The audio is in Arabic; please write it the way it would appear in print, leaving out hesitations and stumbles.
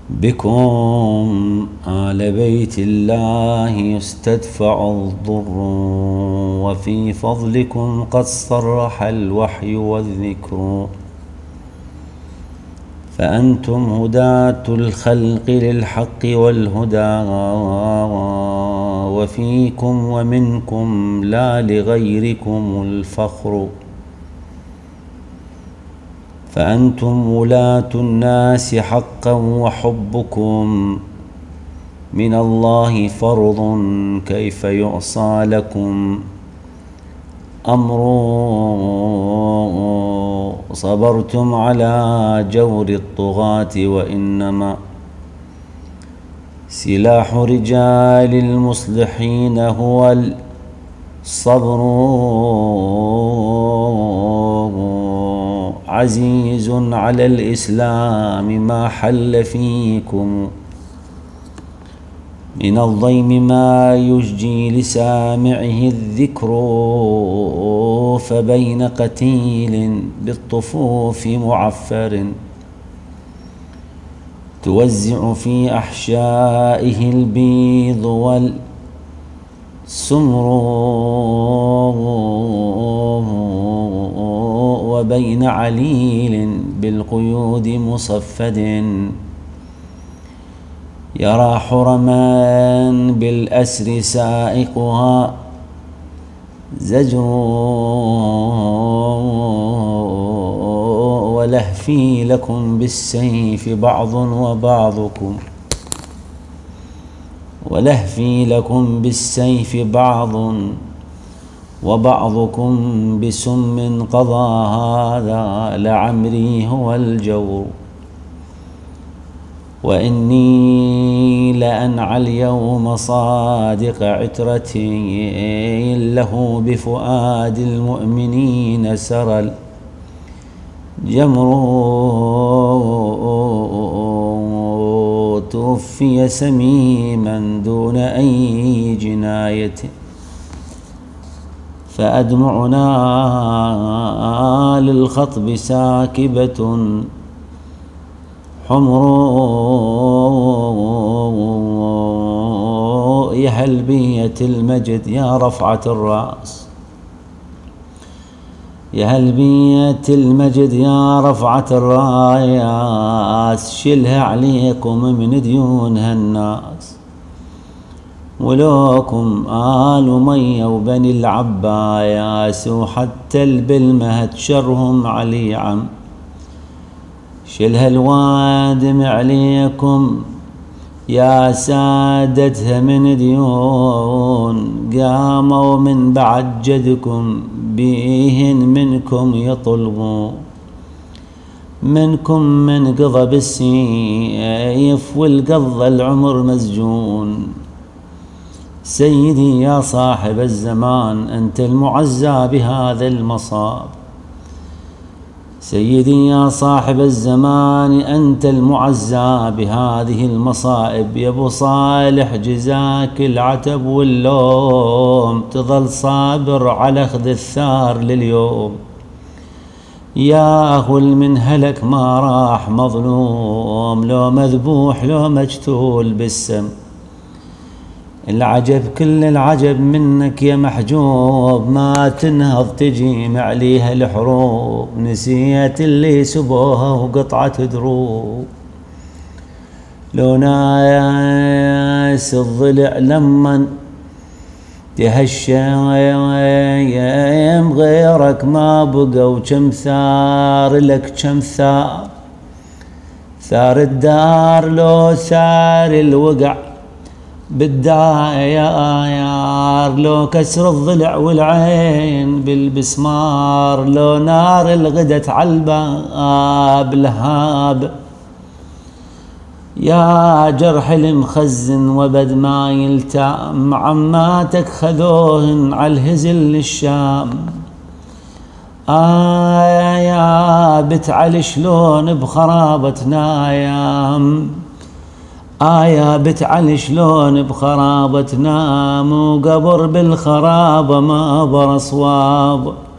بكم آل بيت الله يستدفع الضر، وفي فضلكم قد صرح الوحي والذكر. فأنتم هداة الخلق للحق والهدى، وفيكم ومنكم لا لغيركم الفخر. فأنتم ولاة الناس حقا، وحبكم من الله فرض، كيف يعصى لكم أمر. صبرتم على جور الطغاة، وإنما سلاح رجال المصلحين هو الصبر. عزيز على الإسلام ما حل فيكم من الضيم ما يججي لسامعه الذكر. فبين قتيل بالطفوف معفر، توزع في أحشائه البيض والسمر. وبين عليل بالقيود مصفد، يرى حرما بالأسر سائقها زجر. ولهفي لكم بالسيف بعض وبعضكم، ولهفي لكم بالسيف بعض وبعضكم بسم قضى، هذا لعمري هو الجور. وإني لأنعى اليوم صادق عترتي، له بفؤاد المؤمنين سرى الجمر. توفي سميما دون أي جناية، فأدمعنا للخطب ساكبة حمر. يا هلبية المجد يا رفعة الرأس، يا هلبية المجد يا رفعة الراياس، شلها عليكم من ديونها الناس. ولوكم آل أمية وبني العباس، وحتى البلمة شرهم علي عم، شلها الوادم عليكم يا سادتها من ديون. قاموا من بعد جدكم بيهن منكم يطلبون، منكم من قضى بالسيف والقضى العمر مسجون. سيدي يا صاحب الزمان أنت المعزى بهذا المصاب، سيدي يا صاحب الزمان أنت المعزى بهذه المصائب. يا أبو صالح جزاك العتب واللوم، تظل صابر على أخذ الثار لليوم. يا أخو من هلك ما راح مظلوم، لو مذبوح لو مجتول بالسم. العجب كل العجب منك يا محجوب، ما تنهض تجي معليها الحروب. نسيت اللي سبوها وقطعة دروب، لو ناس الضلع لمن تهشم غيرك ما بقى. وكم ثار لك كم ثار، ثار الدار لو ثار الوقع بالدايار. لو كسر الضلع والعين بالبسمار، لو نار الغدت عالباب لهاب. يا جرح المخزن وبد ما يلتام، عماتك خذوهن عالهزل للشام. يا بتعل شلون بخرابة نايم، يا بتعل شلون بخرابة نام. وقبر بالخرابة ما بر صواب،